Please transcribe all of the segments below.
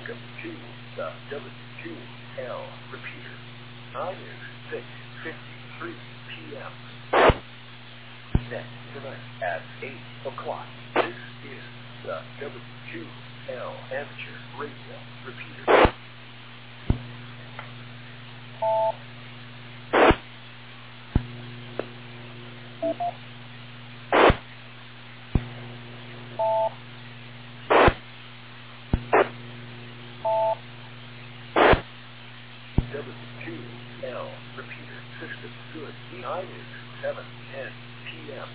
Welcome to the W2L repeater. Time is 6:53 p.m. Next tonight at 8 o'clock. This is the W2L amateur radio repeater. W2L repeater system good. Time is 7:10 p.m.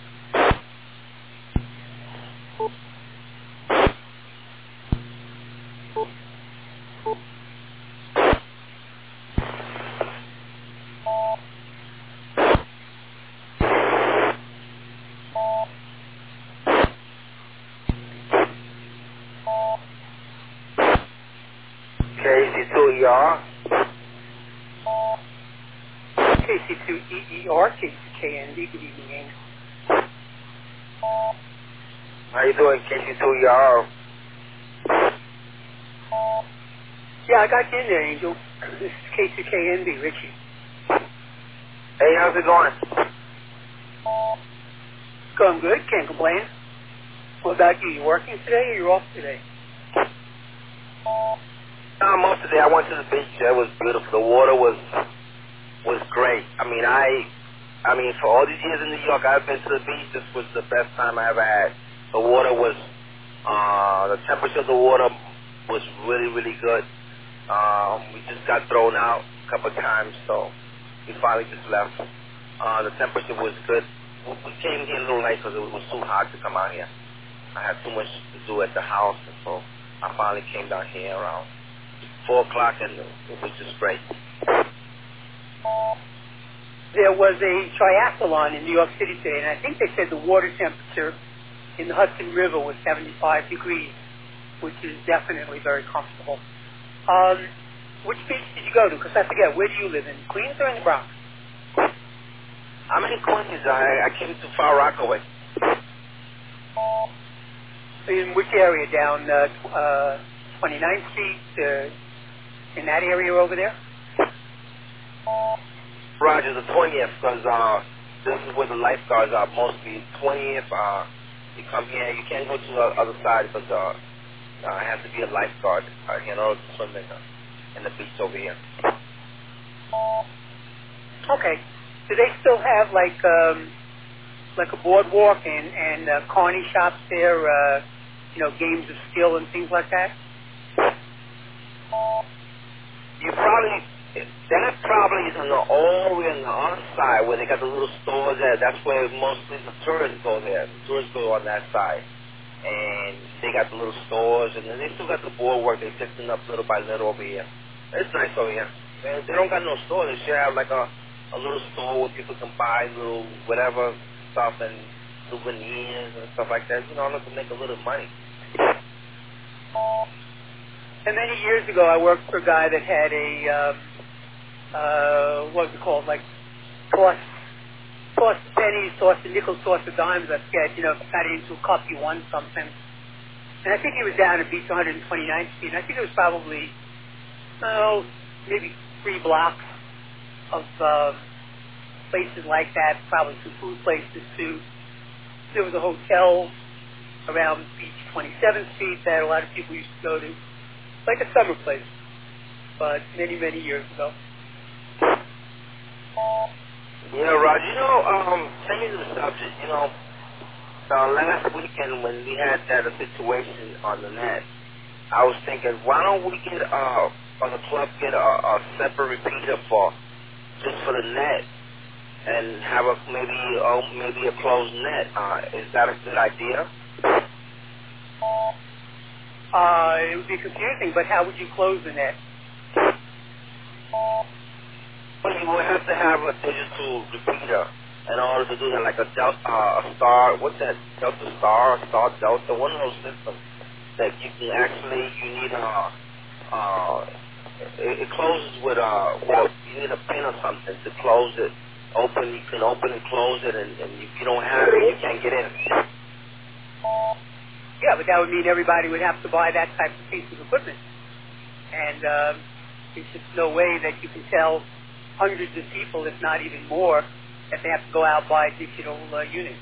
KC2ER. KC2EER, KCKND, good evening, Angel. How you doing, KC2ER? Yeah, I got you in there, Angel. This is KCKND, Richie. Hey, how's it going? Going good, can't complain. What about you? You working today or you off today? Most of the day I went to the beach. It was beautiful. The water was great. I mean, for all these years in New York, I've been to the beach. This was the best time I ever had. The water was, the temperature of the water was really, really good. We just got thrown out a couple of times, so we finally just left. The temperature was good. We came here a little late because it was too hot to come out here. I had too much to do at the house, and so I finally came down here around 4 o'clock, and it was just great. There was a triathlon in New York City today, and I think they said the water temperature in the Hudson River was 75 degrees, which is definitely very comfortable. Which beach did you go to? Because I forget, where do you live, in Queens or in the Bronx? I'm in Queens. I came to Far Rockaway. In which area? Down 29th Street, in that area over there? Roger, the 20th, because this is where the lifeguards are mostly. 20th, you come here, you can't go to the other side because it has to be a lifeguard in order to swim in the beach over here. Okay. Do they still have like a boardwalk and carny shops there? Games of skill and things like that. That probably is all the way on the other side where they got the little stores there. That's where mostly the tourists go there. The tourists go on that side. And they got the little stores, and then they still got the boardwalk. They're fixing up little by little over here. It's nice over here. They don't got no store. They should have like a little store where people can buy little whatever stuff and souvenirs and stuff like that. To make a little money. And many years ago, I worked for a guy that had a, what was it called, like toss pennies, toss the nickels, toss the dimes, I forget, if you got into a cup, you won something. And I think he was down at Beach 129th Street, and I think it was probably, maybe 3 blocks of places like that, probably some food places too. There was a hotel around Beach 27th Street that a lot of people used to go to. Like a summer place, but many, many years ago. Yeah, Roger, changing the subject, last weekend when we had that situation on the net, I was thinking, why don't we get, on the club, get a separate repeater just for the net and have maybe a closed net? Is that a good idea? It would be confusing, but how would you close the net? Well, you would have to have a digital repeater in order to do that, like a star, what's that, Delta Star, Star Delta, one of those systems that you can actually, you need it closes with you need a pin or something to close it. You can open and close it, and if you don't have it, you can't get in. Yeah, but that would mean everybody would have to buy that type of piece of equipment. And there's just no way that you can tell hundreds of people, if not even more, that they have to go out buy digital units.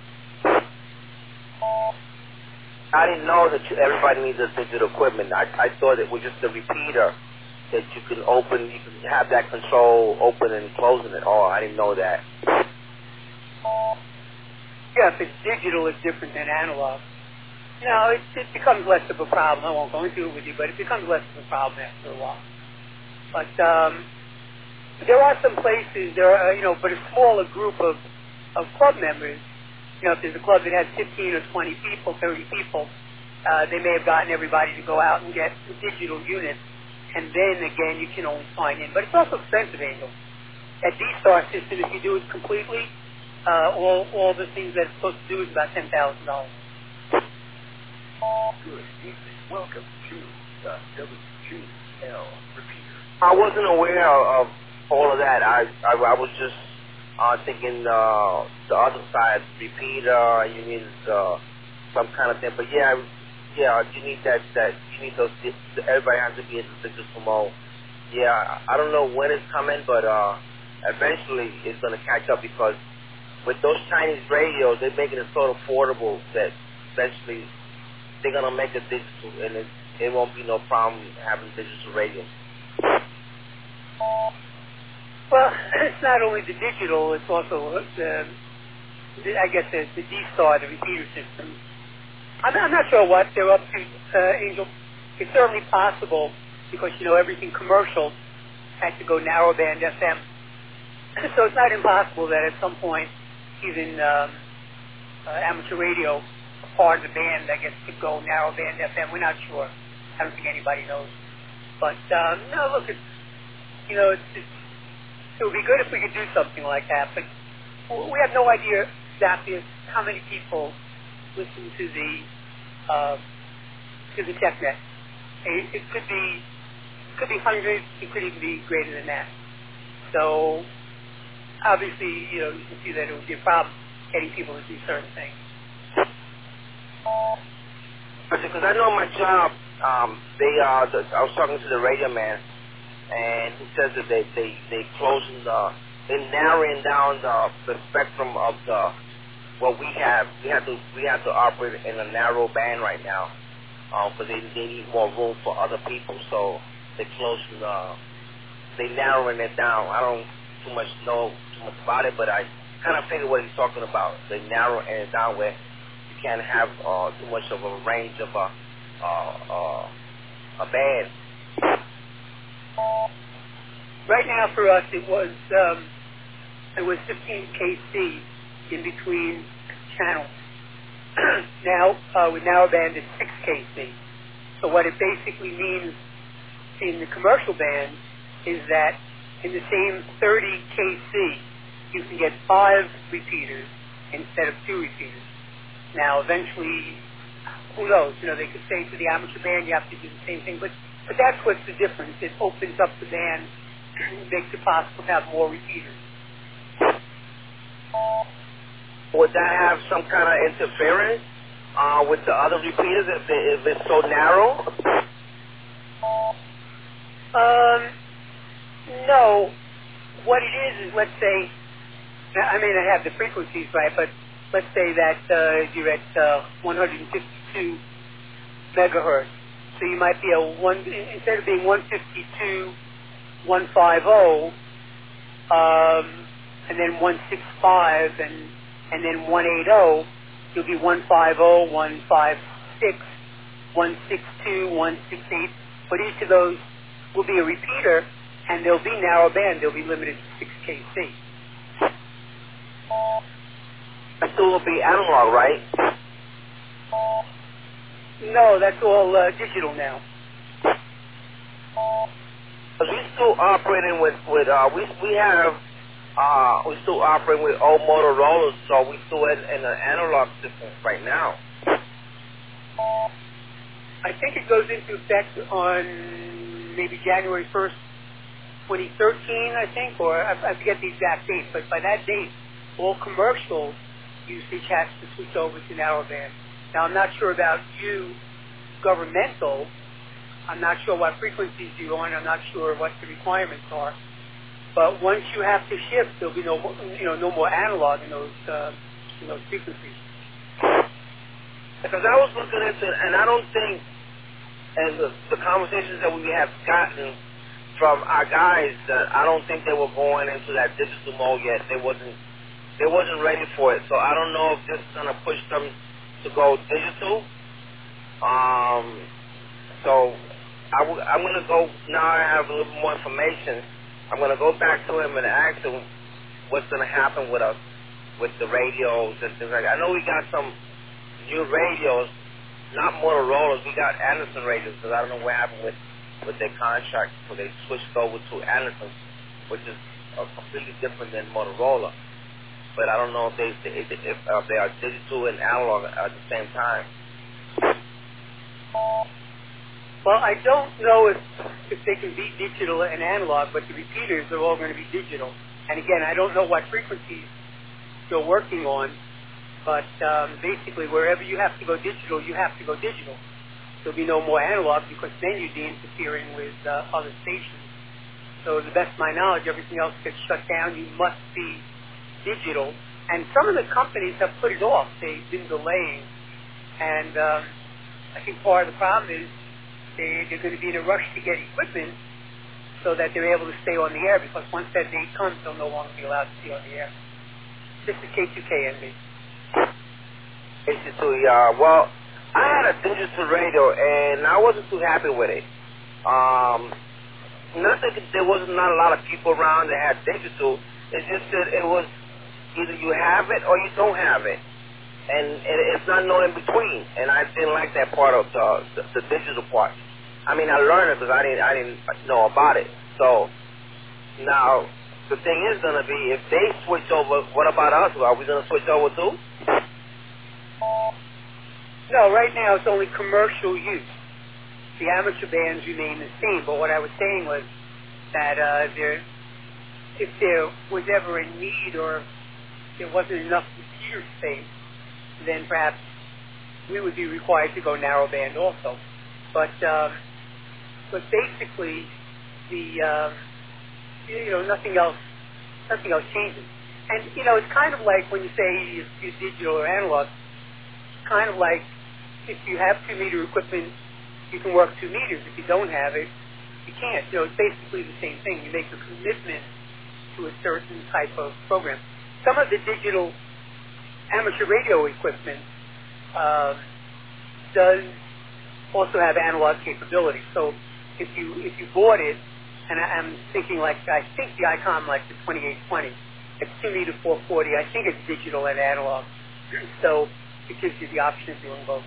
I didn't know that everybody needs this digital equipment. I thought it was just a repeater that you can open, you can have that control open and closing it. Oh, I didn't know that. Yeah, if it's digital, it's different than analog. You know, it becomes less of a problem. I won't go into it with you, but it becomes less of a problem after a while. But there are some places, but a smaller group of club members, if there's a club that has 15 or 20 people, 30 people, they may have gotten everybody to go out and get the digital unit, and then, again, you can only sign in. But it's also expensive, Angel. At D-Star system, if you do it completely, all the things that it's supposed to do is about $10,000. Good evening. Welcome to the WGL repeater. I wasn't aware of all of that. I was just thinking the other side, repeater, you need some kind of thing. But yeah, you need that you need those. Everybody has to be in the digital mode. Yeah, I don't know when it's coming, but eventually it's going to catch up because with those Chinese radios, they're making it so affordable that eventually they're going to make it digital, and it won't be no problem having digital radio. Well, it's not only the digital, it's also I guess the D-Star, the repeater system. I'm not sure what they're up to, Angel. It's certainly possible because, everything commercial had to go narrowband FM. So it's not impossible that at some point even amateur radio, part of the band, I guess, could go narrowband FM. We're not sure. I don't think anybody knows. But, no, look, it would be good if we could do something like that. But we have no idea exactly how many people listen to the TechNet. It could be hundreds. It could even be greater than that. So obviously, you can see that it would be a problem getting people to do certain things. Because I know my job, I was talking to the radio man, and he says that they closing they're narrowing down the spectrum of what we have. We have to operate in a narrow band right now, because they need more room for other people. So they're closing they're narrowing it down. I don't know too much about it, but I kind of figure what he's talking about. They narrowing it down where you can't have too much of a range of a band. Right now for us, it was 15 kc in between channels. Now with narrowband, it's 6 kc. So what it basically means in the commercial band is that in the same 30 kc, you can get 5 repeaters instead of 2 repeaters. Now, eventually, who knows? They could say to the amateur band, you have to do the same thing. But that's what's the difference. It opens up the band, makes it possible to have more repeaters. Would that have some kind of interference with the other repeaters if it's so narrow? No. What it is, let's say, I may not have the frequencies right, but let's say that you're at 152 megahertz. So you might be instead of being 152, 150, and then 165, and then 180, you'll be 150, 156, 162, 168. But each of those will be a repeater, and they'll be narrow band. They'll be limited to 6 kc. That still will be analog, right? No, that's all digital now. Because we still operating with we still operating with old Motorola's, so we still in an analog system right now. I think it goes into effect on maybe January 1st, 2013, I think, or I forget the exact date, but by that date, all commercial usage has to switch over to narrowband. Now, I'm not sure about you, governmental, I'm not sure what frequencies you're on. I'm not sure what the requirements are. But once you have to shift, there'll be no more analog in those frequencies. Because I was looking into it, and I don't think, and the conversations that we have gotten from our guys, that I don't think they were going into that digital mode yet. They wasn't ready for it. So I don't know if this is gonna push them to go digital. So I'm gonna go now. I have a little more information. I'm gonna go back to him and ask him what's gonna happen with us, with the radios and things like that. I know we got some new radios, not Motorola's. We got Anderson radios, because I don't know what happened with their contract, so they switched over to Anderson, which is completely different than Motorola. But I don't know if they are digital and analog at the same time. Well, I don't know if they can be digital and analog, but the repeaters are all going to be digital. And again, I don't know what frequencies you're working on, but basically wherever you have to go digital, you have to go digital. There'll be no more analog, because then you'd be interfering with other stations. So to the best of my knowledge, everything else gets shut down. You must be digital. And some of the companies have put it off. They've been delaying. And I think part of the problem is they're going to be in a rush to get equipment so that they're able to stay on the air, because once that date comes, they'll no longer be allowed to be on the air. This is K2KNB. K2, well, I had a digital radio, and I wasn't too happy with it. There was not a lot of people around that had digital. It's just that it was either you have it or you don't have it. And it's not no in between, and I didn't like that part of the digital part. I mean, I learned it because I didn't know about it. So now the thing is going to be, if they switch over, what about us? Are we going to switch over too? No, right now it's only commercial use. The amateur bands remain the same, but what I was saying was that if there was ever a need or there wasn't enough repeater space, then perhaps we would be required to go narrowband also. But basically, nothing else changes. And it's kind of like when you say you digital or analog. It's kind of like if you have 2-meter equipment, you can work 2 meters. If you don't have it, you can't. It's basically the same thing. You make a commitment to a certain type of program. Some of the digital amateur radio equipment does also have analog capability. So if you bought it, and I'm thinking I think the ICOM, like the 2820, it's 2-meter 440. I think it's digital and analog. So it gives you the option of doing both.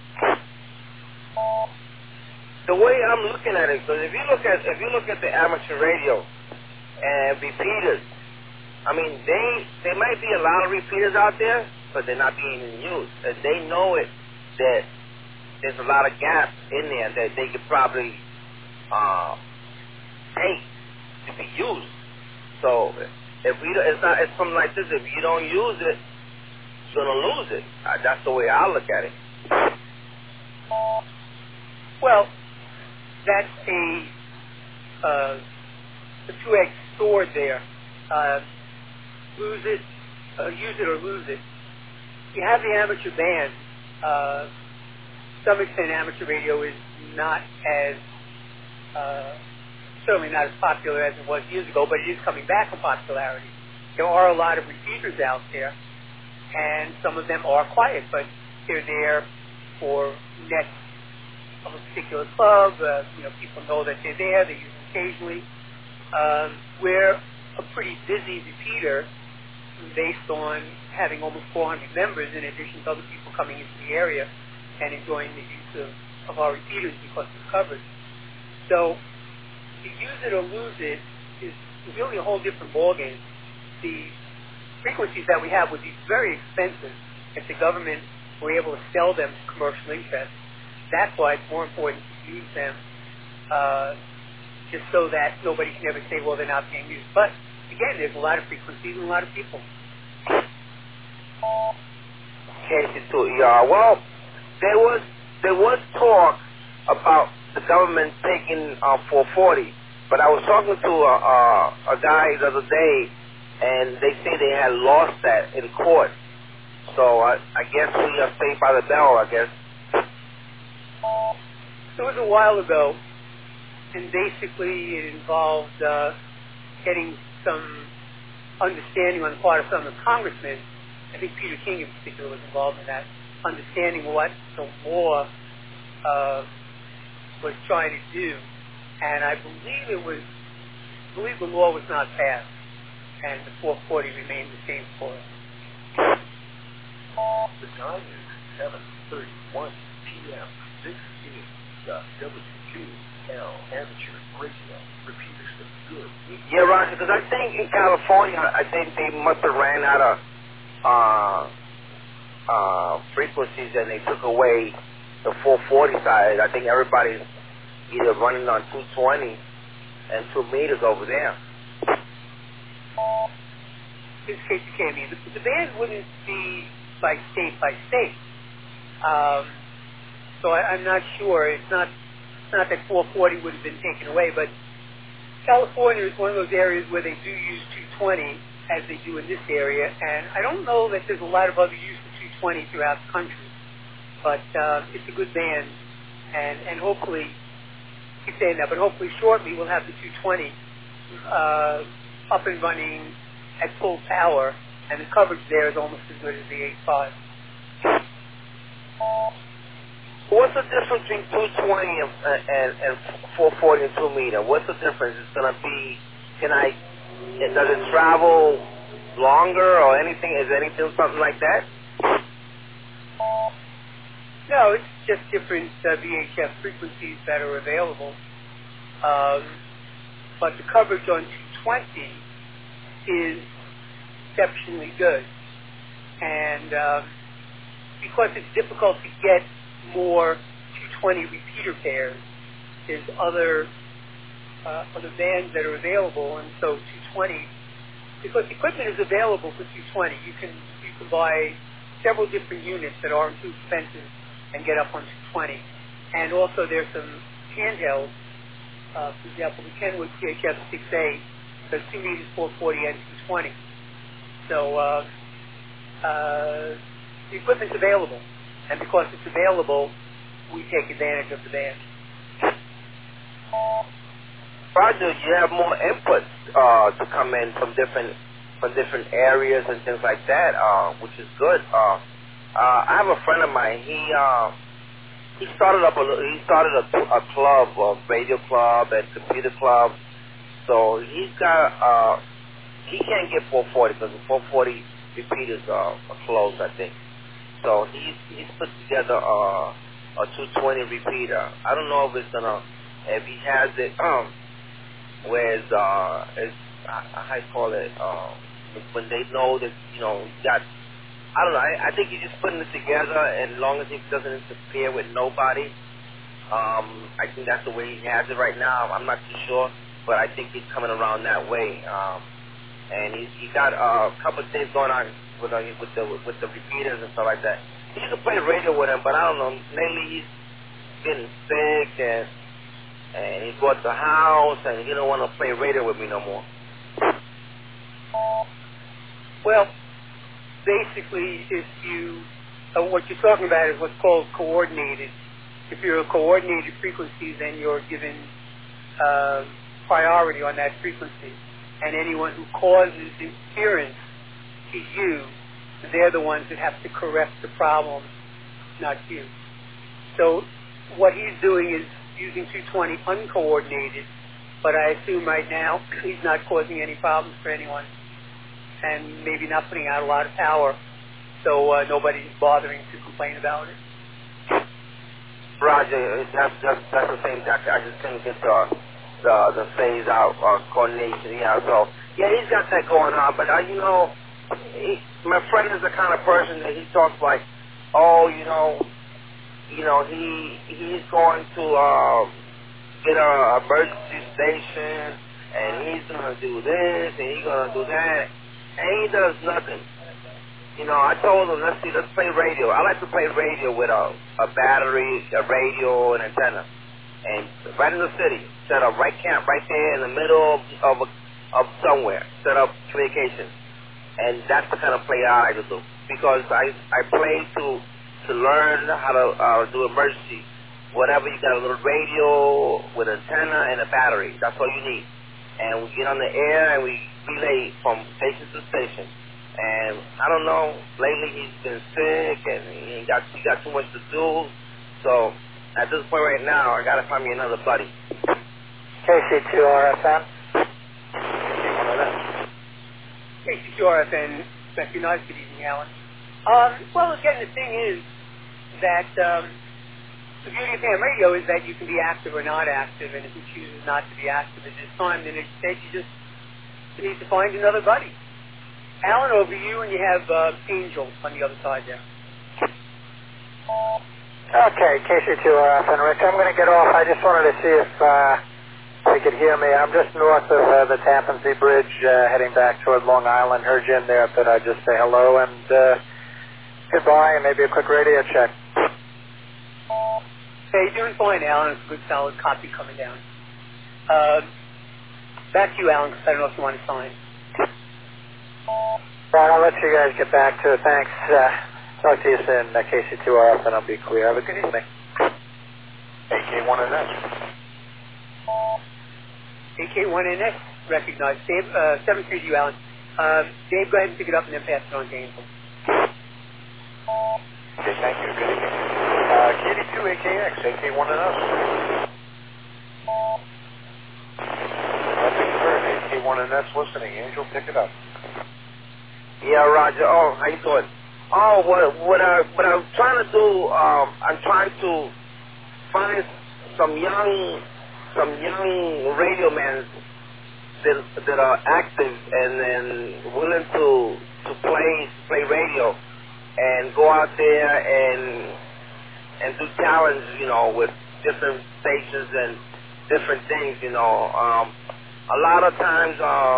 The way I'm looking at it, because if you look at the amateur radio and repeaters, I mean, there might be a lot of repeaters out there, but they're not being used. And they know it, that there's a lot of gaps in there that they could probably take to be used. So it's something like this. If you don't use it, you're gonna lose it. That's the way I look at it. Well, that's a two-edged sword there. Use it or lose it. You have the amateur band. To some extent, amateur radio is not as, certainly not as popular as it was years ago, but it is coming back in popularity. There are a lot of repeaters out there, and some of them are quiet, but they're there for nets of a particular club. People know that they're there. They use them occasionally. We're a pretty busy repeater based on having almost 400 members, in addition to other people coming into the area and enjoying the use of our repeaters because of the coverage. So to use it or lose it is really a whole different ballgame. The frequencies that we have would be very expensive if the government were able to sell them to commercial interests. That's why it's more important to use them just so that nobody can ever say, well, they're not being used. But again, there's a lot of frequencies and a lot of people. Well, there was talk about the government taking 440. But I was talking to a guy the other day, and they say they had lost that in court. So I guess we are saved by the bell, I guess. It was a while ago, and basically it involved getting some understanding on the part of some of the congressmen. I think Peter King in particular was involved in that, understanding what the law was trying to do. And I believe the law was not passed, and the 440 remained the same for us. The time is 7:31 p.m. This is the W2L Amateur Radio. Repeater system good. Yeah, Roger, because I think in California, I think they must have ran out of frequencies and they took away the 440 side. I think everybody's either running on 220 and 2 meters over there. In this case, you can't mean the band wouldn't be by state. So I'm not sure. It's not that 440 would have been taken away, but California is one of those areas where they do use 220 as they do in this area, and I don't know that there's a lot of other use of 220 throughout the country. But it's a good band, and hopefully, I keep saying that, but hopefully shortly we'll have the 220 up and running at full power, and the coverage there is almost as good as the 85. What's the difference between 220 and 440 and 2 meter? What's the difference? It's going to be, does it travel longer or anything? Is anything something like that? No, it's just different VHF frequencies that are available. But the coverage on 220 is exceptionally good. And because it's difficult to get more 220 repeater pairs, there's other bands that are available, and so 220, because equipment is available for 220, you can buy several different units that aren't too expensive and get up on 220. And also there's some handhelds. For example, the Kenwood CHF 6A does 2 meters, 440, and 220. So the equipment's available, and because it's available, we take advantage of the band. Roger, you have more inputs to come in from different areas and things like that, which is good. I have a friend of mine. He started a club, a radio club and computer club. So he's got he can't get 440 because the 440 repeaters are closed, I think. So he's put together a 220 repeater. I don't know if he has it where it's how you call it when they know that he's got. I don't know. I think he's just putting it together, and as long as he doesn't interfere with nobody, I think that's the way he has it right now. I'm not too sure, but I think he's coming around that way. And he got a couple of things going on with the repeaters and stuff like that. He used to play radio with him, but I don't know. Lately he's getting sick, and he bought the house, and he don't want to play radio with me no more. Well, basically, if what you're talking about is what's called coordinated. If you're a coordinated frequency, then you're given priority on that frequency. And anyone who causes interference to you, they're the ones that have to correct the problem, not you. So what he's doing is using 220 uncoordinated, but I assume right now he's not causing any problems for anyone, and maybe not putting out a lot of power, so nobody's bothering to complain about it. Roger, that's the same. I just couldn't get the phase out coordination. Yeah, so yeah, he's got that going on. But my friend is the kind of person that he talks like, he's going to get an emergency station, and he's gonna do this, and he's gonna do that. And he does nothing. I told him, let's play radio. I like to play radio with a battery, a radio, and antenna. and right in the city, set up right camp right there in the middle of somewhere, set up communications. And that's the kind of play I like to do, because I play to learn how to do emergency. Whatever, you got a little radio with antenna and a battery. That's all you need. And we get on the air and we relay from station to station. And I don't know, lately he's been sick and he got too much to do. So at this point right now, I got to find me another buddy. KC2RFN. KC2RFN, recognized. Good evening, Alan. Well, again, the thing is that the beauty of ham radio is that you can be active or not active, and if you choose not to be active at this time, then instead you need to find another buddy. Alan, over you, and you have Angel on the other side there. Okay, KC2RFN, Rick. I'm going to get off. I just wanted to see if you could hear me. I'm just north of the Tappan Zee Bridge, heading back toward Long Island. Heard you in there. Thought I'd just say hello and goodbye, and maybe a quick radio check. Hey, you're doing fine, Alan. It's a good, solid copy coming down. Back to you, Alan, because I don't know if you want to sign. Right, I'll let you guys get back to it. Thanks. Talk to you soon. KC2RF, and I'll be clear. Have a good evening. AK1NS. AK1NS, recognized. Dave, 7-3 to you, Alan. Dave, go ahead and pick it up and then pass it on to Angel. Okay, thank you. Good evening. KD2AKX, AK1NS. Nothing heard. AK1NS listening. Angel, pick it up. Yeah, Roger. Oh, how you doing? Oh, what I'm trying to do, I'm trying to find some young radio men that are active and then willing to play radio and go out there and do challenge, with different stations and different things, A lot of times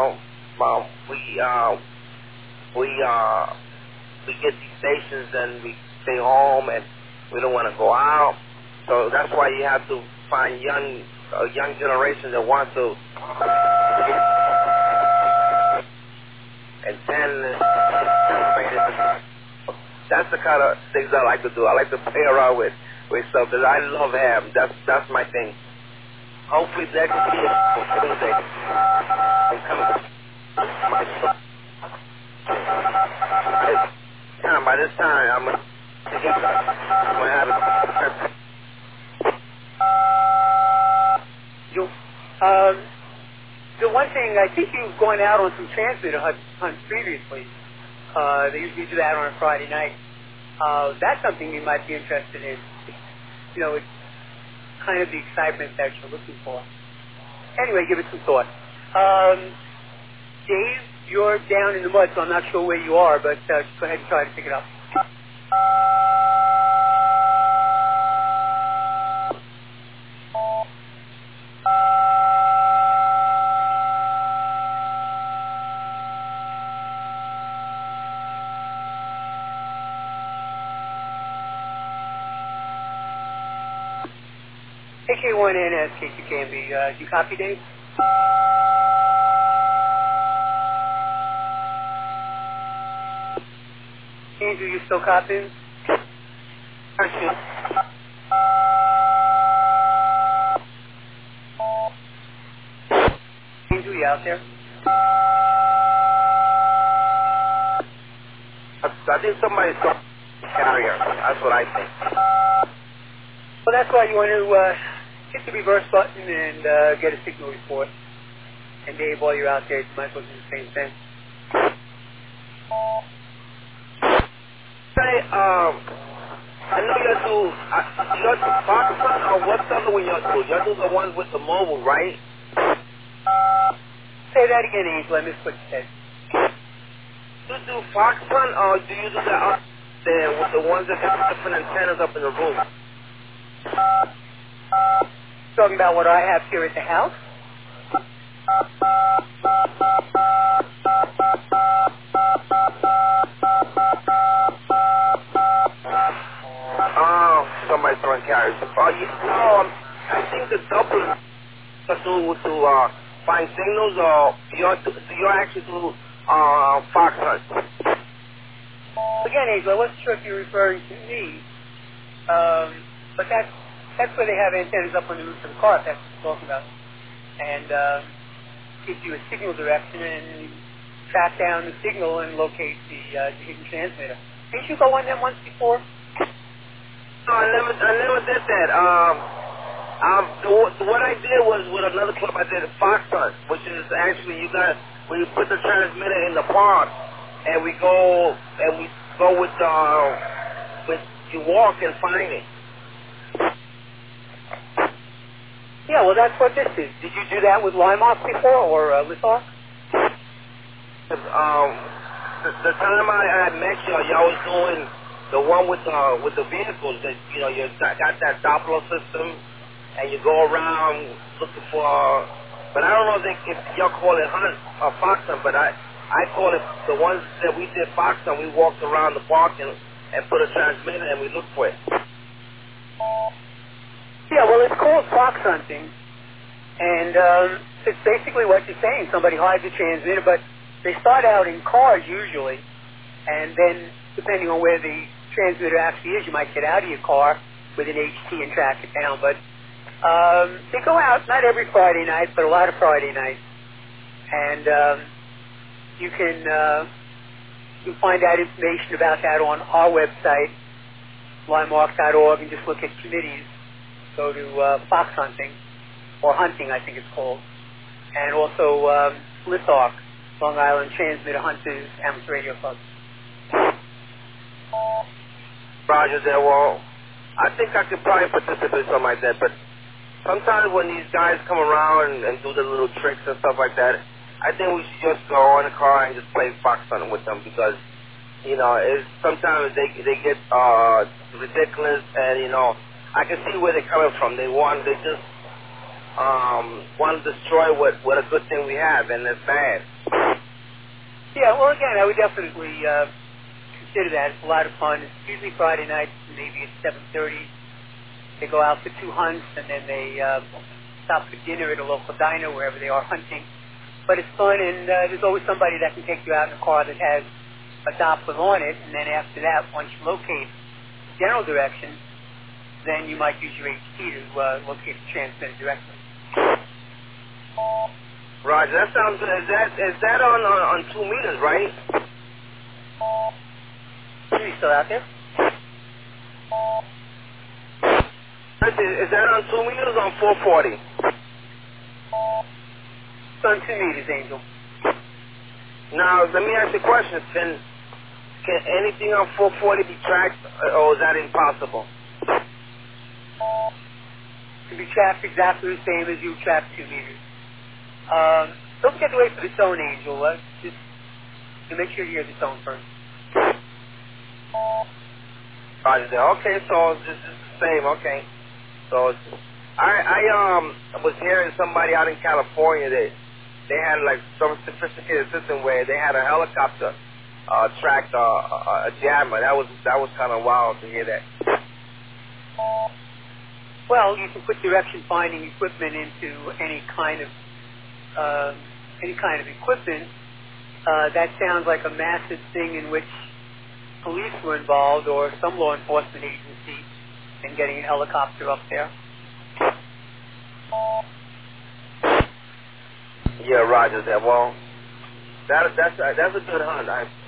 we get these stations and we stay home and we don't want to go out. So that's why you have to find a young generation that wants to and then that's the kind of things I like to do. I like to play around with stuff that I love ham. That's my thing. Hopefully that could be a Tuesday. By this time, I'm going to have it. The one thing, I think you've gone out on some transmitter hunts previously. They usually do that on a Friday night. That's something you might be interested in. It's kind of the excitement that you're looking for. Anyway, give it some thought. Dave, you're down in the mud, so I'm not sure where you are, but just go ahead and try to pick it up. AK1NS, KCKMB. Do you copy, Dave? Andrew, you still copying? Andrew, you out there? I think somebody's got a carrier. That's what I think. Well, that's why you want to hit the reverse button and get a signal report. And Dave, while you're out there, you might as well do the same thing. I know you do Foxtrot, or what's the other one you do? You do the ones with the mobile, right? Say that again, Angel. I missed what you said. You do Foxtrot, or do you do the up there with the ones that have different antennas up in the room? Talking about what I have here at the house? Oh, somebody's throwing carriers. Oh, no, I think use the Doppler to find signals, or do you actually do fox hunts? Again, Angel, I wasn't sure if you're referring to me, but that's where they have antennas up on the roof of the car, if that's what you're talking about. And gives you a signal direction, and you track down the signal and locate the hidden transmitter. Didn't you go on them once before? No, I never did that. What I did was with another club, I did a fox hunt, which is actually we put the transmitter in the park, and we go with you walk and find it. Yeah, well, that's what this is. Did you do that with Limeoff before, or Lithoff? The time I met y'all was doing the one with the vehicles that you got that Doppler system, and you go around looking for. But I don't know if y'all call it hunt or fox hunt, but I call it the ones that we did fox hunt. We walked around the park and put a transmitter and we looked for it. Yeah, well, it's called fox hunting, and it's basically what you're saying. Somebody hides a transmitter, but they start out in cars usually, and then depending on where the transmitter actually is, you might get out of your car with an HT and track it down. But they go out not every Friday night, but a lot of Friday nights, and you can find out information about that on our website, limemark.org, and just look at committees. Go to fox hunting, or hunting, I think it's called, and also LISOC, Long Island Transmitter Hunters Amateur Radio Club. Roger there. Well, I think I could probably participate in something like that, but sometimes when these guys come around and do the little tricks and stuff like that, I think we should just go in the car and just play fox hunting with them, because sometimes they get ridiculous, and I can see where they're coming from. They just want to destroy what a good thing we have, and it's bad. Yeah, well, again, I would definitely consider that. It's a lot of fun. It's usually Friday nights, maybe at 7:30. They go out for 2 hunts, and then they stop for dinner at a local diner, wherever they are hunting. But it's fun, and there's always somebody that can take you out in a car that has a Doppler on it, and then after that, once you locate general direction, then you might use your HT to locate the transmitter directly. Roger, that sounds good. Is that on 2 meters, right? Are you still out there? Is that on 2 meters or on 440? It's on 2 meters, Angel. Now, let me ask you a question. Can anything on 440 be tracked, or is that impossible? Can be tracked exactly the same as you track 2 meters. Don't get away from the tone, Angel. Just make sure you hear the tone first. Okay, so this is the same. Okay, so I was hearing somebody out in California that they had like some sophisticated system where they had a helicopter track a jammer. That was kind of wild to hear that. Well, you can put direction finding equipment into any kind of equipment. That sounds like a massive thing in which police were involved, or some law enforcement agency, in getting a helicopter up there. Yeah, Roger that. Well, that's a good hunt.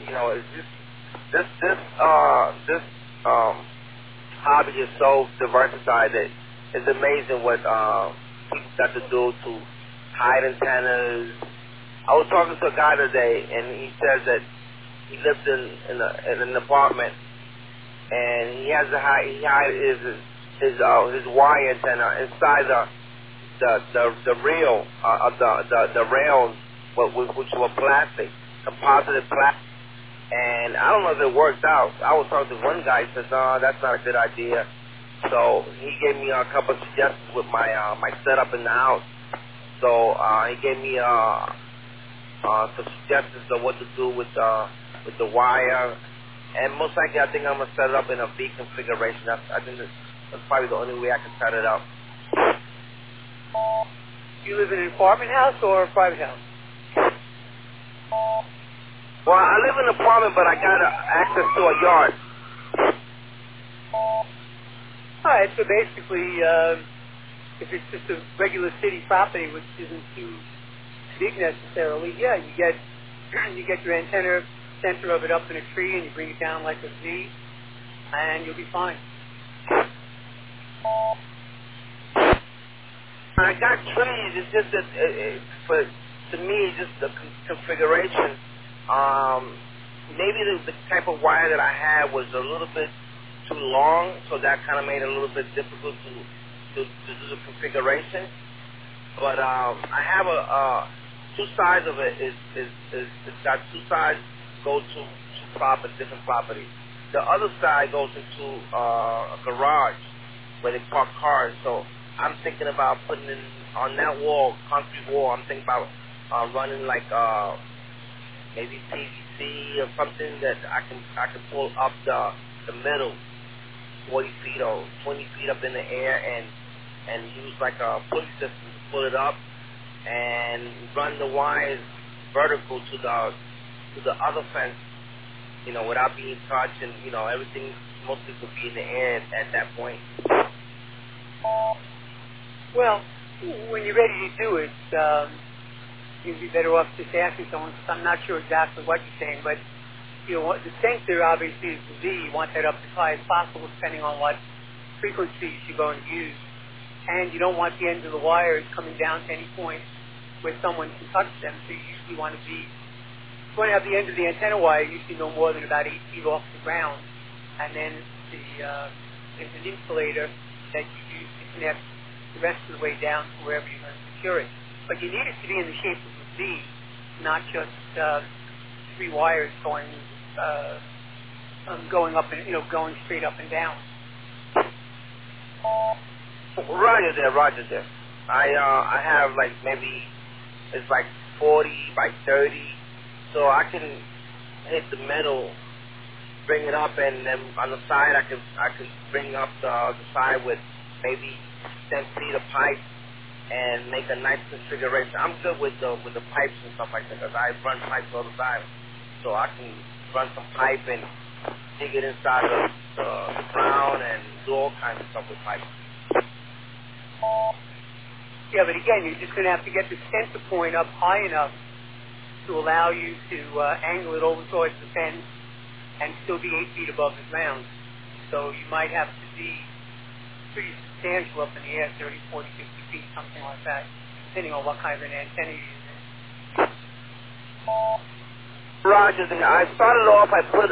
This hobby is so diversified that it's amazing what people got to do to hide antennas. I was talking to a guy today, and he says that he lives in an apartment, and he has to hide his wire antenna inside the reel the rails, which were plastic, composite plastic. And I don't know if it worked out. I was talking to one guy. He says, "No, that's not a good idea." So he gave me a couple of suggestions with my setup in the house. So he gave me some suggestions of what to do with the wire. And most likely, I think I'm gonna set it up in a V configuration. I think that's probably the only way I can set it up. Do you live in an apartment house or a private house? Well, I live in an apartment, but I got access to a yard. All right, so basically, if it's just a regular city property, which isn't too big necessarily, yeah, you get your antenna center of it up in a tree, and you bring it down like a Z, and you'll be fine. I got trees. It's just that, to me, it's just the configuration. Maybe the type of wire that I had was a little bit too long, so that kind of made it a little bit difficult to do the configuration. But I have two sides of it. It's got two sides go to different properties. The other side goes into a garage where they park cars. So I'm thinking about putting in on that wall, concrete wall. I'm thinking about running like maybe PVC or something that I can pull up the middle 40 feet or 20 feet up in the air and use like a pulley system to pull it up and run the wires vertical to the other fence, without being touched, and everything mostly could be in the air at that point. Well, when you're ready to do it, you'd be better off just asking someone. I'm not sure exactly what you're saying, but the sensor obviously is the Z. You want that up as high as possible, depending on what frequencies you're going to use, and you don't want the ends of the wires coming down to any point where someone can touch them. So you usually want to have the end of the antenna wire usually no more than about 8 feet off the ground, and then there's an insulator that you use to connect the rest of the way down to wherever you're going to secure it. But you need it to be in the shape of a Z, not just three wires going up and going straight up and down. Roger there. I have like maybe it's like 40 by 30, so I can hit the middle, bring it up, and then on the side I can bring up the side with maybe 10 feet of pipe and make a nice configuration. I'm good with the pipes and stuff like that because I run pipes all the time, so I can run some pipe and dig it inside the ground and do all kinds of stuff with pipe. Yeah, but again, you're just going to have to get the center point up high enough to allow you to angle it over towards the fence and still be 8 feet above the ground. So you might have to be pretty substantial up in the air, 30, 40, 50 feet, something like that, depending on what kind of an antenna you're using. Roger, I started off, I put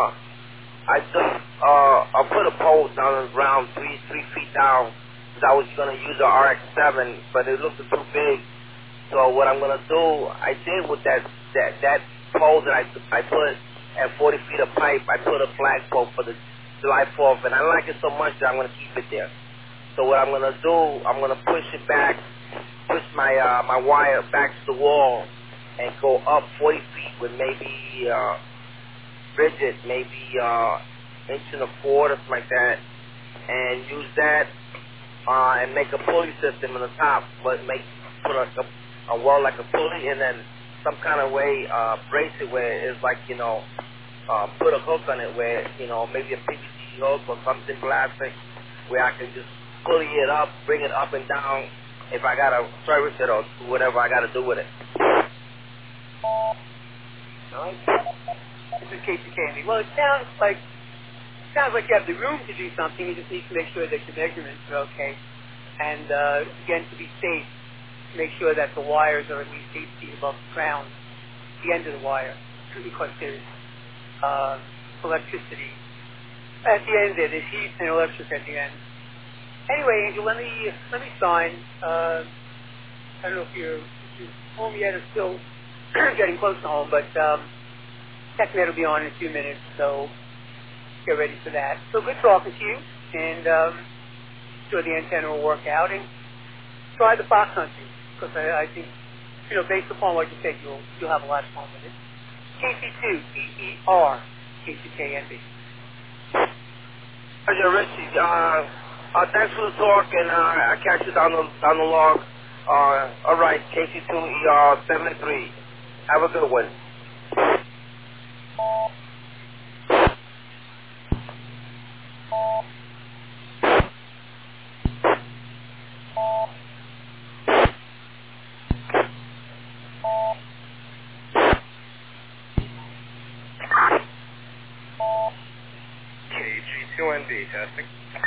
a pole down on the ground 3 feet down. I was going to use the RX-7, but it looked too big. So what I'm going to do, I did with that pole that I put at 40 feet of pipe, I put a flagpole for the July 4th, and I like it so much that I'm going to keep it there. So what I'm going to do, I'm going to push it back, push my wire back to the wall, and go up 40 feet with maybe rigid, maybe inch and a quarter, something like that, and use that. And make a pulley system on the top, but put a wall like a pulley, and then some kind of way brace it where it's like put a hook on it where maybe a PVC hook or something plastic where I can just pulley it up, bring it up and down if I gotta service it or do whatever I gotta do with it. Nice. This is Casey Candy. Well, it sounds like you have the room to do something. You just need to make sure that your measurements are okay. And, again, to be safe, make sure that the wires are at least 8 feet above the ground, the end of the wire, because there's electricity at the end there. There's heat and electric at the end. Anyway, Angel, let me sign. I don't know if you're home yet or still getting close to home, but TechNet will be on in a few minutes, so get ready for that. So good talking to you, and sure the antenna will work out, and try the fox hunting, because I think, based upon what you said, you'll have a lot of fun with it. KC2, PER, KCKNB. Richie, Thanks for the talk, and I'll catch you down the log. All right, KC2ER73. Have a good one. KG2NB testing.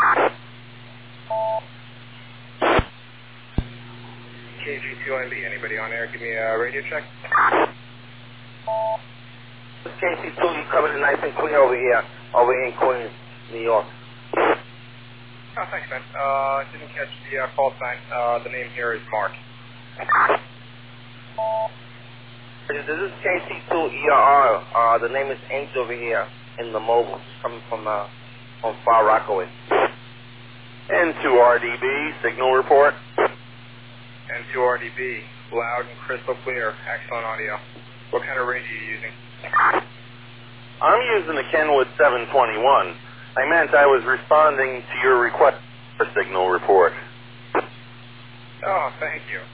KG2NB, anybody on air? Give me a radio check. This KC2, you coming in nice and clear over here in Queens, New York. Oh, thanks, man. Didn't catch the call sign. The name here is Mark. This is KC2ER. The name is Angel over here in the mobile, coming from Far Rockaway. N2RDB, signal report. N2RDB, loud and crystal clear. Excellent audio. What kind of range are you using? I'm using the Kenwood 721. I meant I was responding to your request for signal report. Oh, thank you.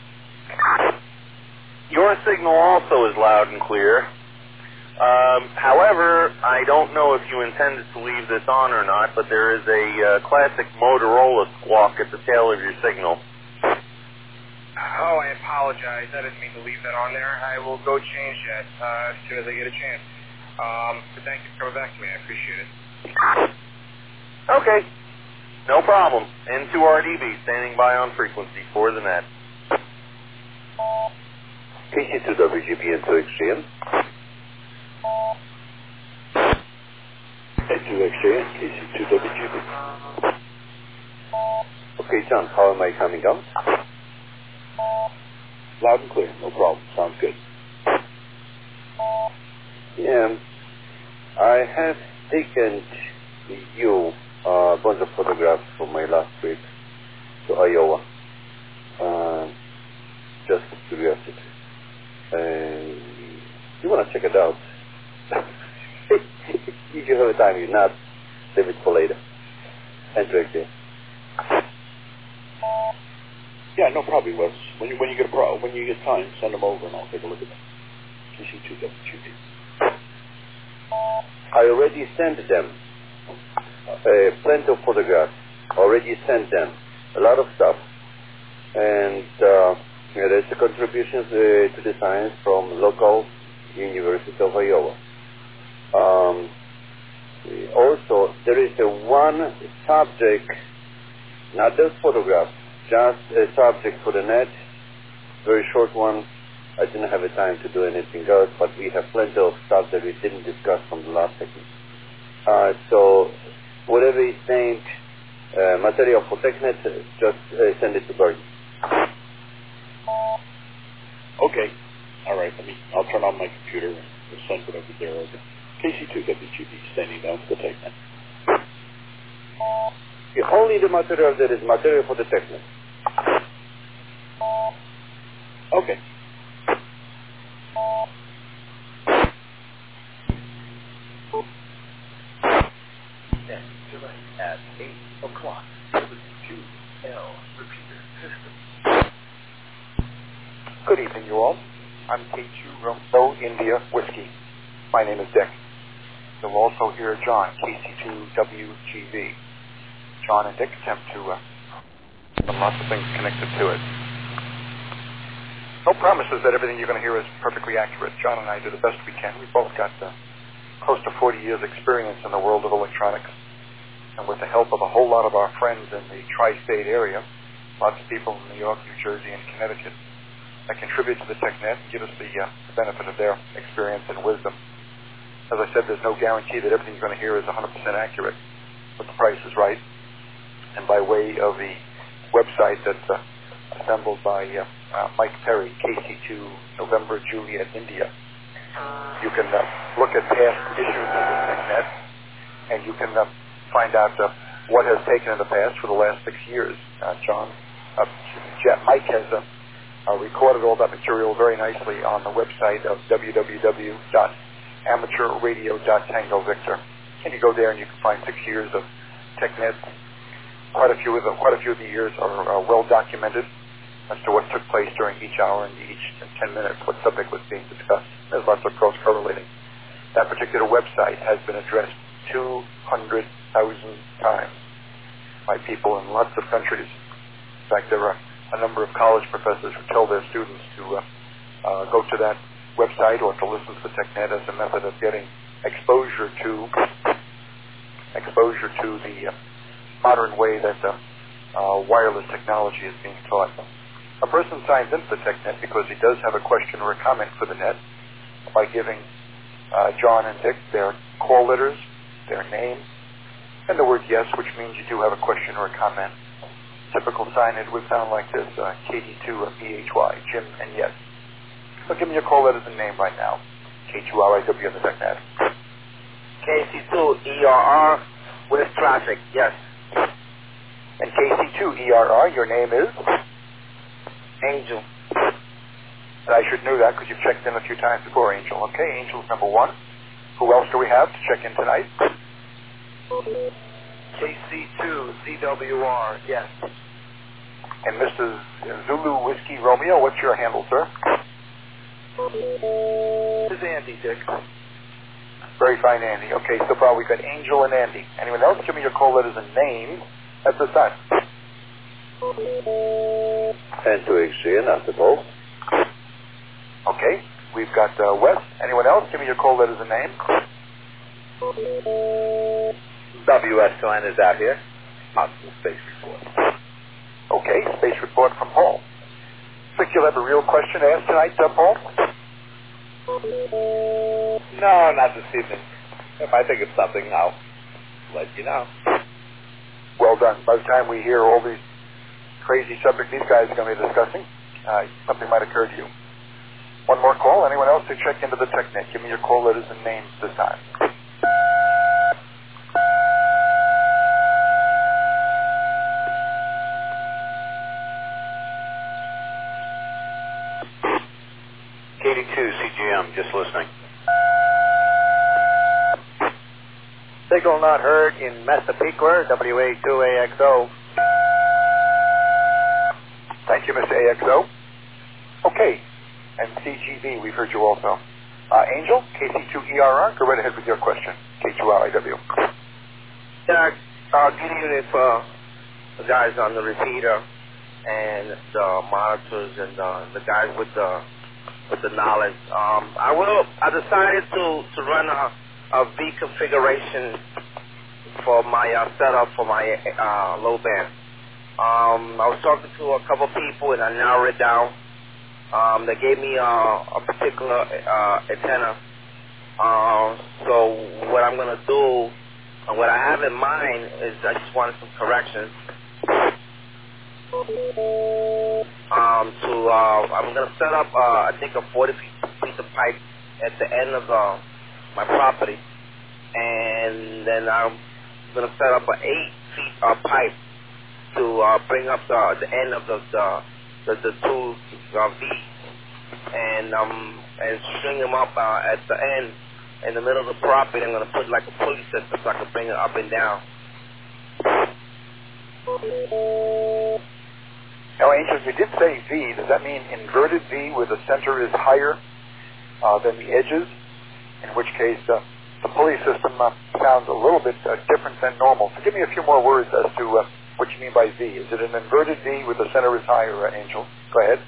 Your signal also is loud and clear. However, I don't know if you intended to leave this on or not, but there is a classic Motorola squawk at the tail of your signal. Oh, I apologize. I didn't mean to leave that on there. I will go change that as soon as I get a chance. But thank you for coming back to me. I appreciate it. Okay. No problem. N2RDB, standing by on frequency for the net. KC2WGB N2XJN. N2XJN, KC2WGB. Okay, John, how am I coming out? Loud and clear, no problem. Sounds good. Yeah, I have taken you a bunch of photographs from my last trip to Iowa. Just for curiosity. And you want to check it out. If you have time, you're not, save it for later. N2XJN. Yeah, no problem, Wes. When you get time, send them over and I'll take a look at them. KC2WGB. I already sent them plenty of photographs. Already sent them a lot of stuff, and there's a contributions to the science from local University of Iowa. Also, there is one subject, not just photographs, just a subject for the net, very short one. I didn't have the time to do anything else, but we have plenty of stuff that we didn't discuss from the last segment. So whatever is named material for TechNet, just send it to Bernie. Okay. All right. I'll turn on my computer and send it over there. KC2WGB, standing down for the TechNet. Yeah, only the material that is material for the TechNet. Okay. Next, tonight at 8 o'clock, W2L repeater system. Good evening, you all. I'm K2 Romeo India Whiskey. My name is Dick. You'll also hear John, KC2WGV. John and Dick attempt to lots of things connected to it. No promises that everything you're going to hear is perfectly accurate. John and I do the best we can. We've both got close to 40 years experience in the world of electronics. And with the help of a whole lot of our friends in the tri-state area, lots of people in New York, New Jersey, and Connecticut, that contribute to the TechNet and give us the benefit of their experience and wisdom. As I said, there's no guarantee that everything you're going to hear is 100% accurate, but the price is right. And by way of the website that's assembled by Mike Perry, KC2 November Juliet India, you can look at past issues of the TechNet, and you can find out what has taken in the past for the last 6 years. Mike has recorded all that material very nicely on the website of www.amateurradio.tangovictor. And you go there and you can find 6 years of TechNet quite a few of the years are well documented as to what took place during each hour and each 10 minutes, what subject was being discussed. There's lots of cross-correlating. That particular website has been addressed 200,000 times by people in lots of countries. In fact, there are a number of college professors who tell their students to go to that website or to listen to the TechNet as a method of getting exposure to the modern way that wireless technology is being taught. A person signs into the TechNet because he does have a question or a comment for the net by giving John and Dick their call letters, their name, and the word yes, which means you do have a question or a comment. Typical signage would sound like this, KD2BHY, Jim and yes. So give me your call letters and name right now. K2RIW on the TechNet. KC2ERR with traffic, yes. And KC2ERR, your name is? Angel. And I should know that because you've checked in a few times before, Angel. Okay, Angel's number one. Who else do we have to check in tonight? KC2ZWR, yes. And Mrs. Zulu Whiskey Romeo, what's your handle, sir? This is Andy, Dick. Very fine, Andy. Okay, so far we've got Angel and Andy. Anyone else? Give me your call letters and names at this time. N2XG, I suppose. Okay, we've got Wes. Anyone else? Give me your call letters and name. WS2N is out here. Austin Space Report. Okay, space report from Paul. Think you'll have a real question to ask tonight, Paul? No, not this evening. If I think of something, I'll let you know. Well done. By the time we hear all these crazy subjects these guys are going to be discussing, something might occur to you. One more call. Anyone else to check into the TechNet? Give me your call letters and names this time. KD2 CGM, just listening. Signal not heard in Massapequa, WA2AXO. Thank you, Mr. AXO. Okay, and CGB, we've heard you also. Angel, KC2ERR, go right ahead with your question. K2RIW. Yeah, good evening for the guys on the repeater and the monitors and the guys with the knowledge. I decided to run a V configuration for my setup for my low band. I was talking to a couple people and I narrowed it down. They gave me a particular antenna. So what I'm going to do, and what I have in mind is I just wanted some corrections. I'm going to set up, I think, a 40 piece of pipe at the end of my property. And then I'm going to set up an 8 feet pipe to bring up the end of the two V's and string them up at the end in the middle of the property. I'm going to put like a pulley system so I can bring it up and down. Now, Angel, you did say V. Does that mean inverted V where the center is higher than the edges? In which case, the pulley system sounds a little bit different than normal. So give me a few more words as to what you mean by V. Is it an inverted V where the center is higher, Angel? Go ahead.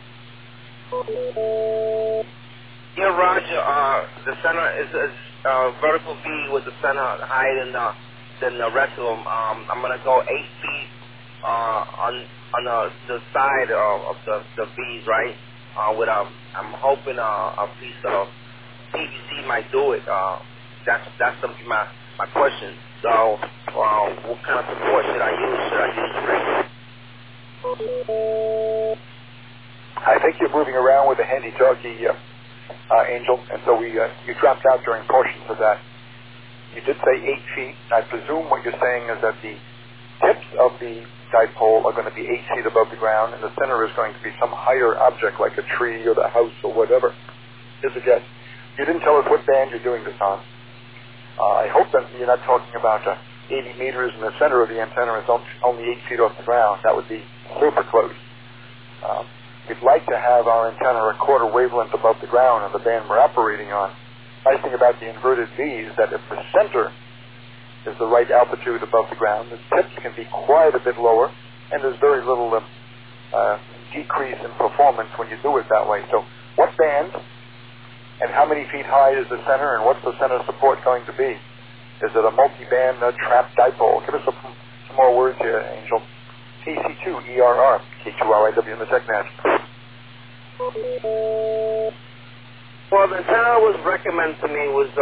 Yeah, Roger. The center is vertical V with the center higher than the rest of them. I'm going to go 8 feet on the side of the V's, right? I'm hoping a piece of PVC might do it. That's something my question. So, what kind of support should I use? Should I use regular? I think you're moving around with a handy-talkie, Angel, and so you dropped out during portions of that. You did say 8 feet. I presume what you're saying is that the tips of the dipole are going to be 8 feet above the ground, and the center is going to be some higher object like a tree or the house or whatever. Here's a guess. You didn't tell us what band you're doing this on. I hope that you're not talking about 80 meters in the center of the antenna is only 8 feet off the ground. That would be super close. We'd like to have our antenna a quarter wavelength above the ground on the band we're operating on. Nice thing about the inverted V is that if the center is the right altitude above the ground, the tips can be quite a bit lower, and there's very little decrease in performance when you do it that way. So what band and how many feet high is the center, and what's the center support going to be? Is it a multi-band trapped dipole? Give us some more words here, Angel. KC2ERR, K2RIW in the TechNet. Well, the antenna was recommended to me was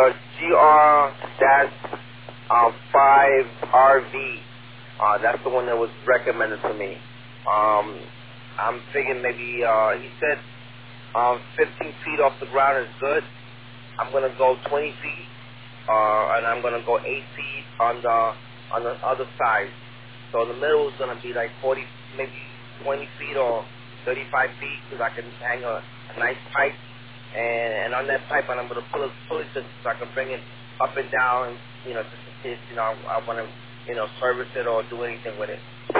GR-5RV. That's the one that was recommended to me. I'm thinking maybe, he said 15 feet off the ground is good. I'm going to go 20 feet, and I'm going to go 8 feet on the other side. So the middle is going to be like 40, maybe 20 feet or 35 feet, because I can hang a nice pipe. And on that pipe, and I'm going to pull it just so I can bring it up and down, just in case, I want to, service it or do anything with it.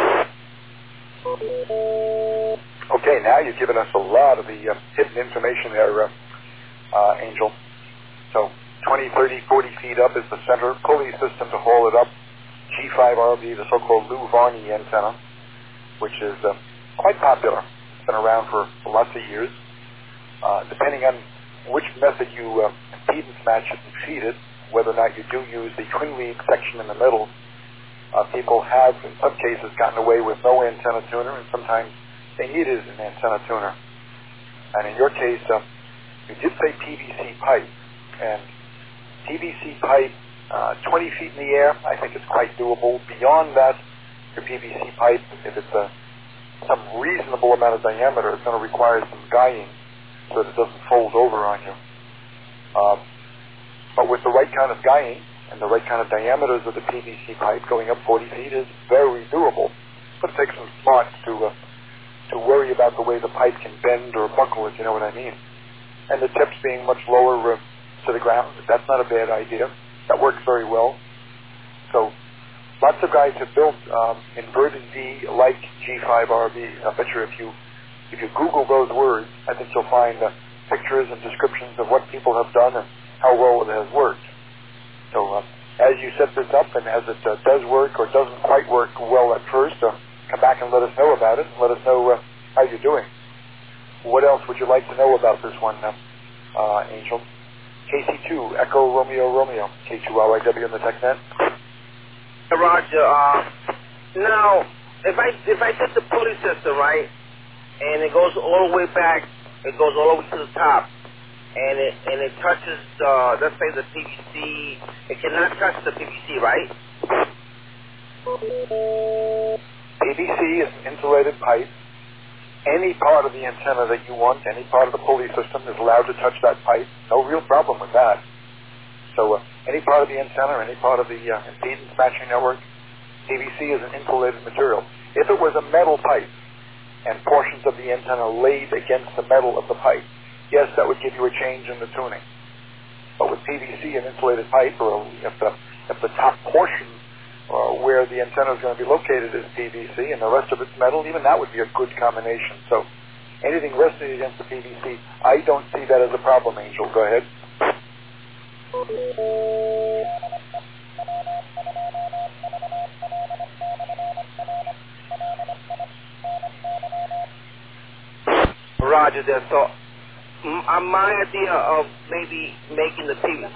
Okay, now you've given us a lot of the hidden information there, Angel. So 20, 30, 40 feet up is the center pulley system to haul it up. G5RV, the so-called Lou Varney antenna, which is quite popular. It's been around for lots of years. Depending on which method you impedance match it and feed it, whether or not you do use the twin lead section in the middle, people have, in some cases, gotten away with no antenna tuner, and sometimes they needed an antenna tuner. And in your case, you did say PVC pipe, and PVC pipe, 20 feet in the air, I think it's quite doable. Beyond that, your PVC pipe, if it's some reasonable amount of diameter, it's going to require some guying so that it doesn't fold over on you. But with the right kind of guying and the right kind of diameters of the PVC pipe, going up 40 feet is very doable. But it takes some smarts to worry about the way the pipe can bend or buckle, if you know what I mean. And the tips being much lower to the ground, that's not a bad idea. That works very well. So lots of guys have built inverted V like G5RV. I bet you if you Google those words, I think you'll find pictures and descriptions of what people have done and how well it has worked. So as you set this up and as it does work or doesn't quite work well at first, come back and let us know about it. Let us know how you're doing. What else would you like to know about this one, Angel? KC2, Echo Romeo Romeo, K2RIW in the TechNet. Roger. Now, if I did the pulley system, right, and it goes all the way back, it goes all the way to the top, and it touches let's say the PVC, it cannot touch the PVC, right? PVC is an insulated pipe. Any part of the antenna that you want, any part of the pulley system is allowed to touch that pipe. No real problem with that. So any part of the antenna, any part of the impedance matching network, PVC is an insulated material. If it was a metal pipe and portions of the antenna laid against the metal of the pipe, yes, that would give you a change in the tuning. But with PVC, an insulated pipe, or if the top portion where the antenna is going to be located is PVC and the rest of it's metal, even that would be a good combination. So anything resting against the PVC, I don't see that as a problem, Angel. Go ahead. Roger that. So my idea of maybe making the PVC,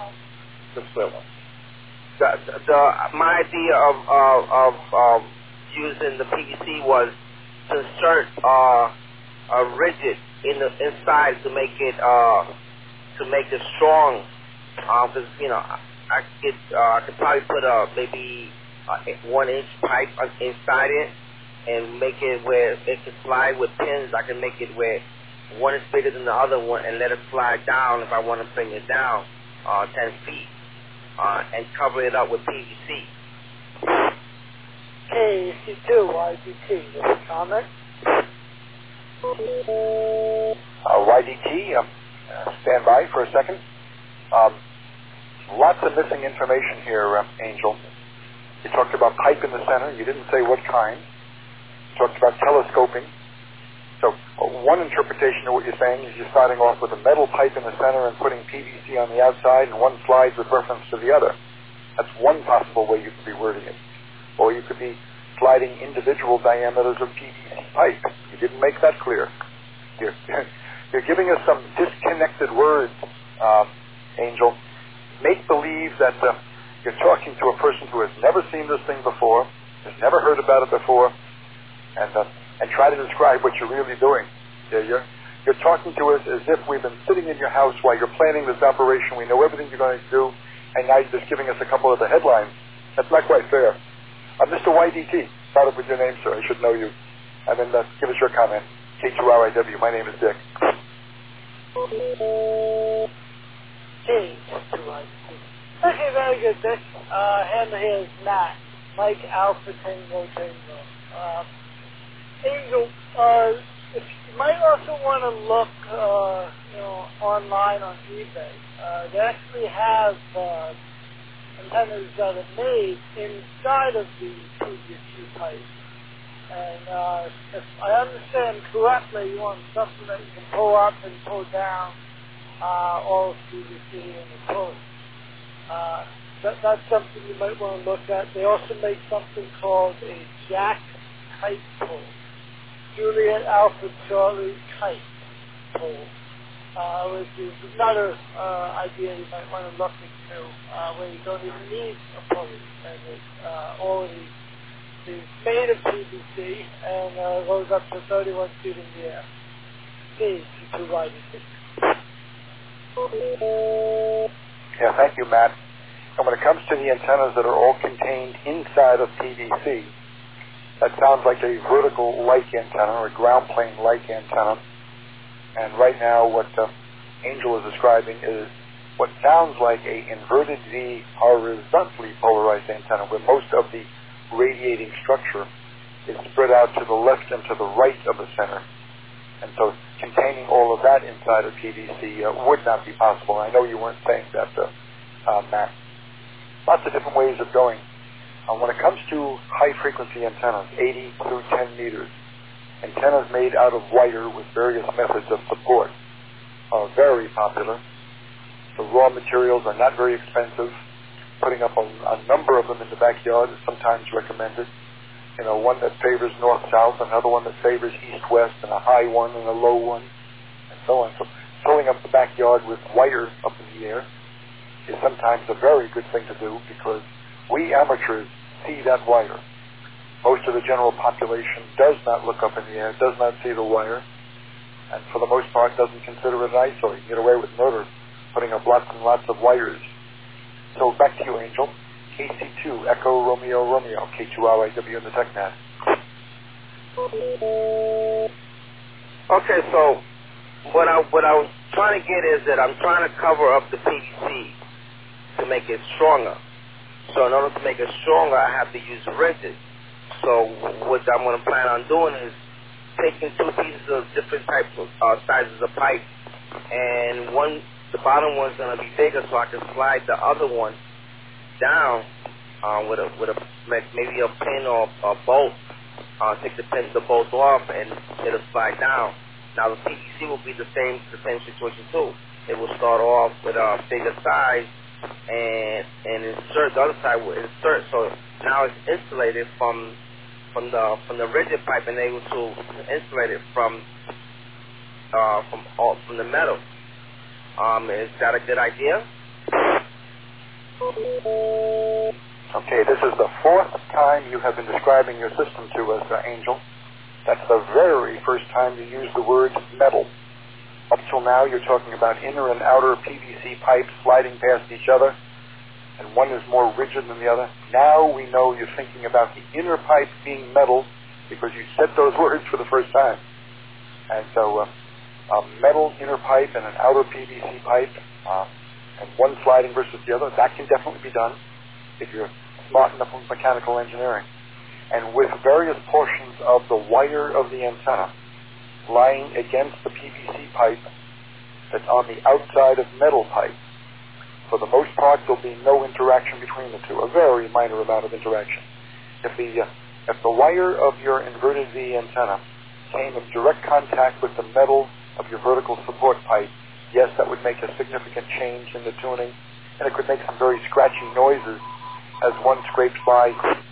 my idea of using the PVC was to insert a rigid inside to make it strong. Because I could probably put maybe 1 inch pipe inside it and make it where it can slide with pins. I can make it where one is bigger than the other one and let it slide down if I want to bring it down 10 feet. And cover it up with PVC. KC2YDT, is a comment? YDT, stand by for a second. Lots of missing information here, Angel. You talked about pipe in the center. You didn't say what kind. You talked about telescoping. So one interpretation of what you're saying is you're starting off with a metal pipe in the center and putting PVC on the outside, and one slides with reference to the other. That's one possible way you could be wording it. Or you could be sliding individual diameters of PVC pipe. You didn't make that clear. You're giving us some disconnected words, Angel. Make believe that you're talking to a person who has never seen this thing before, has never heard about it before, and try to describe what you're really doing. You're talking to us as if we've been sitting in your house while you're planning this operation. We know everything you're going to do, and now you're just giving us a couple of the headlines. That's not quite fair. Mr. YDT, start up with your name, sir. I should know you. And then give us your comment. K2RIW. My name is Dick. Okay, very good, Dick. Handle here is Matt. Mike Alpha Tango Tango. Angel, you might also want to look, online on eBay. They actually have antennas that are made inside of the PVC pipe. And if I understand correctly, you want something that you can pull up and pull down all of PVC in the pull. That's something you might want to look at. They also make something called a jack kite pull. Juliet Alpha Charlie kite pull, which is another idea you might want to look into, where you don't even need a pulley, and it's already made of PVC and goes up to 31 feet in the air. To ride it. Yeah, thank you, Matt. And when it comes to the antennas that are all contained inside of PVC, that sounds like a vertical like antenna or a ground plane like antenna. And right now what Angel is describing is what sounds like a inverted V horizontally polarized antenna, where most of the radiating structure is spread out to the left and to the right of the center. And so containing all of that inside of PVC would not be possible. I know you weren't saying that, Matt. Lots of different ways of going. When it comes to high-frequency antennas, 80 through 10 meters, antennas made out of wire with various methods of support are very popular. The raw materials are not very expensive. Putting up a number of them in the backyard is sometimes recommended. One that favors north-south, another one that favors east-west, and a high one and a low one, and so on. So filling up the backyard with wire up in the air is sometimes a very good thing to do, because we amateurs see that wire. Most of the general population does not look up in the air, does not see the wire, and for the most part doesn't consider it an eyesore. You can get away with murder putting up lots and lots of wires. So back to you, Angel. KC2, Echo Romeo Romeo, K2RIW in the TechNet. Okay, so what I was trying to get is that I'm trying to cover up the PVC to make it stronger. So in order to make it stronger, I have to use rigid. So what I'm going to plan on doing is taking two pieces of different types of sizes of pipe, and the bottom one's going to be bigger, so I can slide the other one down with maybe a pin or a bolt. Take the pins, the bolt off, and it'll slide down. Now the PVC will be the same situation too. It will start off with a bigger size, and insert the other side will insert. So now it's insulated from the rigid pipe, and able to insulate it from the metal. Is that a good idea? Okay, this is the fourth time you have been describing your system to us, Angel. That's the very first time you used the word metal. Up till now, you're talking about inner and outer PVC pipes sliding past each other, and one is more rigid than the other. Now we know you're thinking about the inner pipe being metal because you said those words for the first time. And so a metal inner pipe and an outer PVC pipe, and one sliding versus the other, that can definitely be done if you're smart enough with mechanical engineering. And with various portions of the wire of the antenna lying against the PVC pipe that's on the outside of metal pipe, For the most part, there'll be no interaction between the two, a very minor amount of interaction. If the wire of your inverted V antenna came in direct contact with the metal of your vertical support pipe, yes, that would make a significant change in the tuning, and it could make some very scratchy noises as one scrapes by.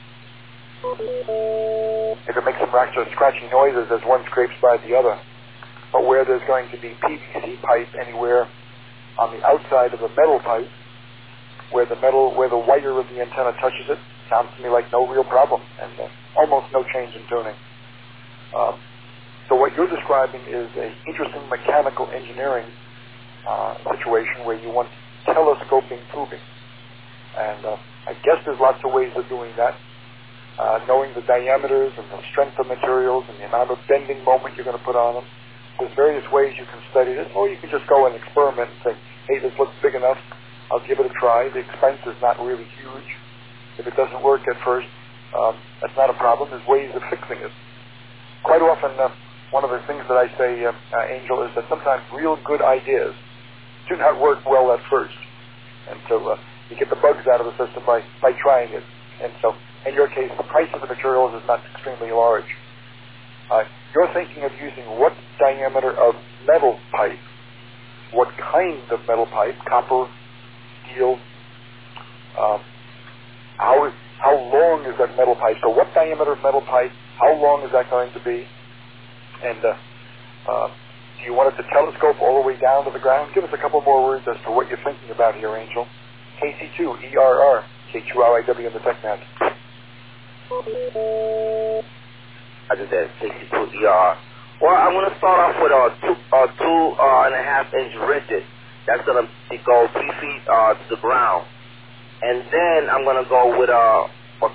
It could make some scratchy noises as one scrapes by the other. But where there's going to be PVC pipe anywhere on the outside of the metal pipe, where the wire of the antenna touches it, sounds to me like no real problem, and almost no change in tuning. So what you're describing is an interesting mechanical engineering situation where you want telescoping tubing. And I guess there's lots of ways of doing that. Knowing the diameters and the strength of materials and the amount of bending moment you're going to put on them. There's various ways you can study this, or you can just go and experiment and think, hey, this looks big enough, I'll give it a try. The expense is not really huge. If it doesn't work at first, that's not a problem. There's ways of fixing it. Quite often, one of the things that I say, Angel, is that sometimes real good ideas do not work well at first. And so you get the bugs out of the system by trying it. And so, in your case, the price of the materials is not extremely large. You're thinking of using what diameter of metal pipe, what kind of metal pipe, copper, steel, how long is that metal pipe? So what diameter of metal pipe, how long is that going to be? And do you want it to telescope all the way down to the ground? Give us a couple more words as to what you're thinking about here, Angel. KC2ERR, K2LIW in the TechNet. I did that, KC2ERR. Well, I'm going to start off with a 2.5-inch rigid. That's going to go 3 feet to the ground. And then I'm going to go with a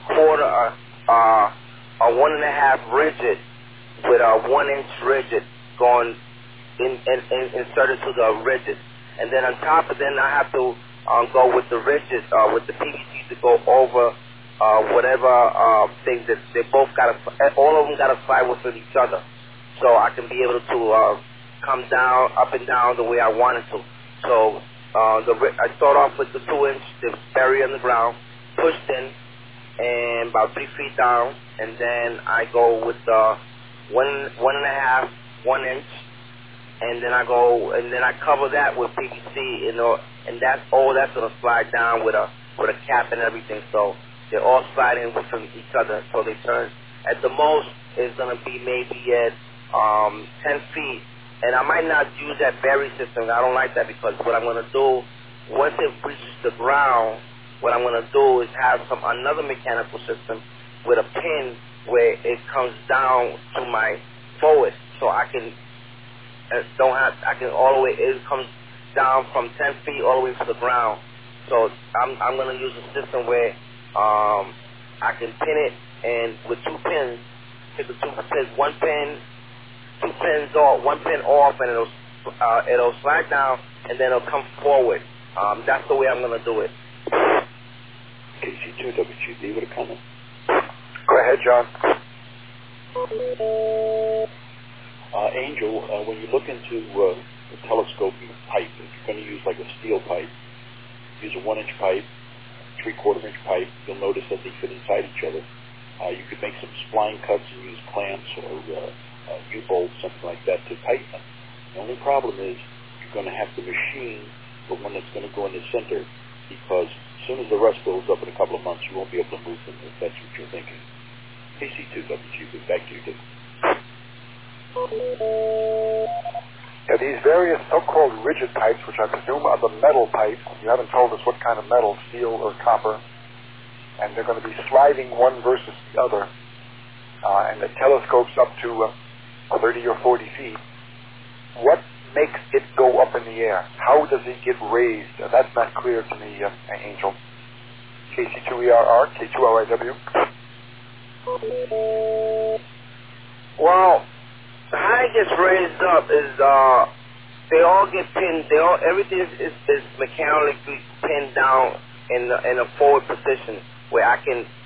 1.5 rigid with a 1-inch rigid going inserted to the rigid. And then on top of that, I have to go with the rigid, with the PVC to go over whatever things that they both got to, all of them got to slide with each other. So I can be able to come down, up and down the way I wanted to. So I start off with the 2-inch, they bury on the ground, pushed in, and about 3 feet down, and then I go with the 1.5, 1 inch, and then I cover that with PVC, and that's gonna slide down with a cap and everything. So they're all sliding within each other. So they turn. At the most, it's gonna be maybe at 10 feet. And I might not use that bury system. I don't like that because what I'm going to do, once it reaches the ground, what I'm going to do is have another mechanical system with a pin where it comes down to my forward, so I can all the way. It comes down from 10 feet all the way to the ground. So I'm going to use a system where I can pin it, and with 2 pins, hit the 2 pins, 1 pin. 2 pins off, 1 pin off, and it'll slide down, and then it'll come forward. That's the way I'm going to do it. KC2WGB with a comment. Go ahead, John. Angel, when you look into the telescoping pipe, if you're going to use like a steel pipe, use a 1-inch pipe, 3/4-inch pipe, you'll notice that they fit inside each other. You could make some spline cuts and use clamps or U-bolts, something like that, to tighten them. The only problem is you're going to have to machine the one that's going to go in the center, because as soon as the rust builds up in a couple of months, you won't be able to move them, if that's what you're thinking. KC2WGB, back to you, Dick. Yeah, these various so-called rigid pipes, which I presume are the metal pipes, you haven't told us what kind of metal, steel or copper, and they're going to be sliding one versus the other, and the telescope's up to 30 or 40 feet. What makes it go up in the air? How does it get raised? That's not clear to me, Angel. KC2ERR, K2LIW. Well, how it gets raised up is they all get pinned. Everything is mechanically pinned down in a forward position where I can